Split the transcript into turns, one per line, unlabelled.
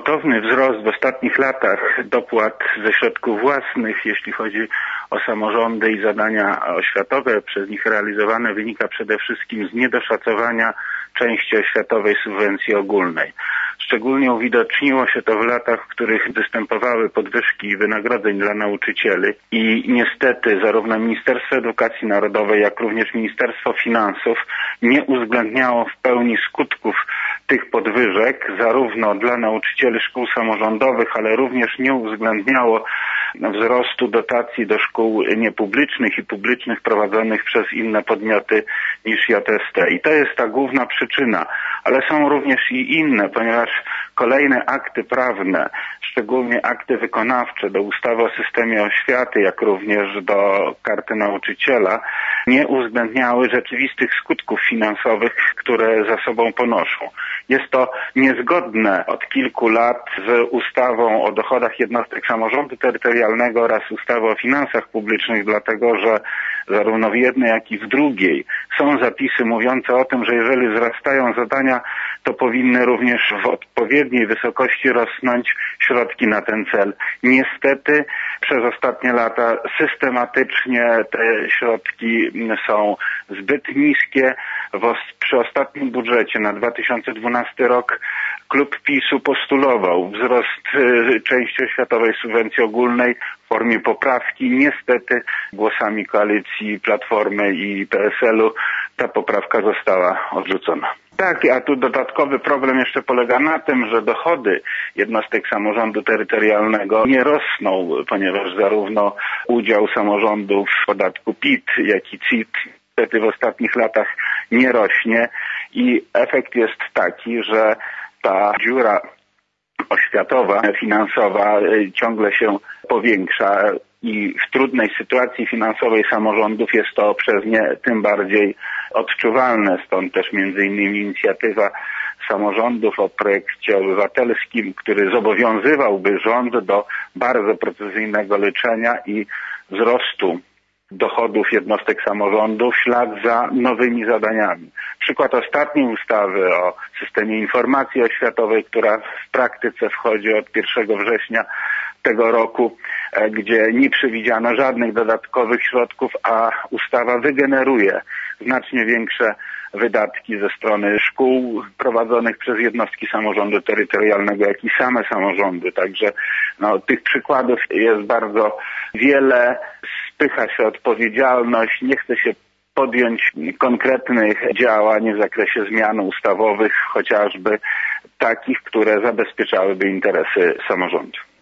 gwałtowny wzrost w ostatnich latach dopłat ze środków własnych, jeśli chodzi o samorządy i zadania oświatowe przez nich realizowane, wynika przede wszystkim z niedoszacowania części oświatowej subwencji ogólnej. Szczególnie uwidoczniło się to w latach, w których występowały podwyżki wynagrodzeń dla nauczycieli i niestety zarówno Ministerstwo Edukacji Narodowej, jak również Ministerstwo Finansów nie uwzględniało w pełni skutków tych podwyżek, zarówno dla nauczycieli szkół samorządowych, ale również nie uwzględniało wzrostu dotacji do szkół niepublicznych i publicznych prowadzonych przez inne podmioty niż JST. I to jest ta główna przyczyna, ale są również i inne, ponieważ kolejne akty prawne, szczególnie akty wykonawcze do ustawy o systemie oświaty, jak również do karty nauczyciela, nie uwzględniały rzeczywistych skutków finansowych, które za sobą ponoszą. Jest to niezgodne od kilku lat z ustawą o dochodach jednostek samorządu terytorialnego oraz ustawą o finansach publicznych, dlatego że zarówno w jednej, jak i w drugiej są zapisy mówiące o tym, że jeżeli wzrastają zadania, to powinny również w odpowiedniej wysokości rosnąć środki na ten cel. Niestety przez ostatnie lata systematycznie te środki są zbyt niskie. Przy ostatnim budżecie na 2012 rok klub PiS-u postulował wzrost części oświatowej subwencji ogólnej w formie poprawki. Niestety głosami koalicji Platformy i PSL-u ta poprawka została odrzucona. Tak, a tu dodatkowy problem jeszcze polega na tym, że dochody jednostek samorządu terytorialnego nie rosną, ponieważ zarówno udział samorządów w podatku PIT, jak i CIT niestety w ostatnich latach nie rośnie i efekt jest taki, że ta dziura oświatowa, finansowa ciągle się powiększa i w trudnej sytuacji finansowej samorządów jest to przez nie tym bardziej odczuwalne. Stąd też między innymi inicjatywa samorządów o projekcie obywatelskim, który zobowiązywałby rząd do bardzo precyzyjnego liczenia i wzrostu dochodów jednostek samorządu w ślad za nowymi zadaniami. Przykład ostatniej ustawy o systemie informacji oświatowej, która w praktyce wchodzi od 1 września tego roku, gdzie nie przewidziano żadnych dodatkowych środków, a ustawa wygeneruje znacznie większe wydatki ze strony szkół prowadzonych przez jednostki samorządu terytorialnego, jak i same samorządy. Także tych przykładów jest bardzo wiele. Spycha się odpowiedzialność, nie chce się podjąć konkretnych działań w zakresie zmian ustawowych, chociażby takich, które zabezpieczałyby interesy samorządu.